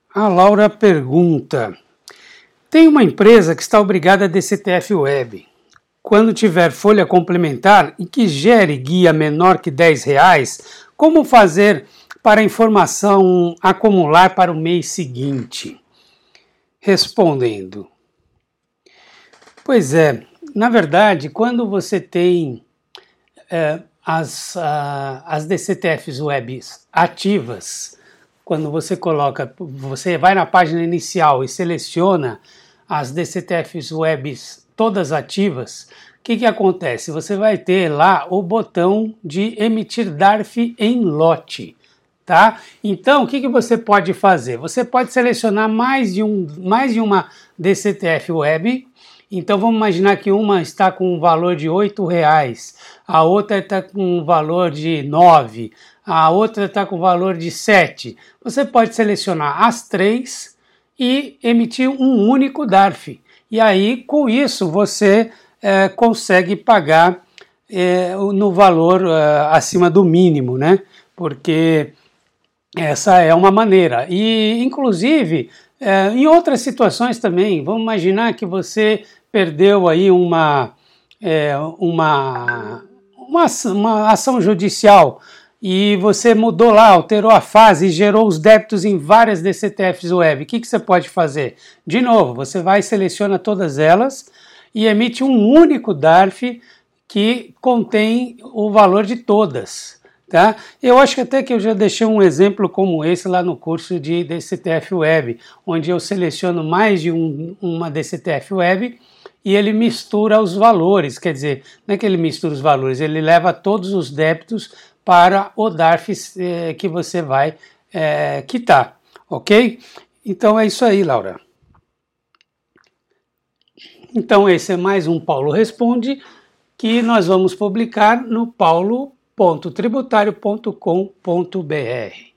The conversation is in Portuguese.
A Laura pergunta: tem uma empresa que está obrigada a DCTF Web. Quando tiver folha complementar e que gere guia menor que R$10, como fazer para a informação acumular para o mês seguinte? Respondendo: pois é, na verdade, quando você tem as DCTFs Webs ativas, quando você vai na página inicial e seleciona as DCTFs Webs todas ativas, o que acontece? Você vai ter lá o botão de emitir DARF em lote, tá? Então, o que você pode fazer? Você pode selecionar mais de uma DCTF Web. Então, vamos imaginar que uma está com um valor de R$8, a outra está com um valor de 9, a outra está com valor de 7. Você pode selecionar as três e emitir um único DARF. E aí, com isso, você consegue pagar no valor acima do mínimo, né? Porque essa é uma maneira. E, inclusive, em outras situações também, vamos imaginar que você perdeu aí uma ação judicial e você mudou lá, alterou a fase e gerou os débitos em várias DCTFs Web. O que você pode fazer? De novo, você vai e seleciona todas elas e emite um único DARF que contém o valor de todas. Tá? Eu acho que até que eu já deixei um exemplo como esse lá no curso de DCTF Web, onde eu seleciono mais de uma DCTF Web e ele mistura os valores, quer dizer, não é que ele mistura os valores, ele leva todos os débitos para o DARF que você vai quitar, ok? Então é isso aí, Laura. Então esse é mais um Paulo Responde, que nós vamos publicar no paulo.tributário.com.br.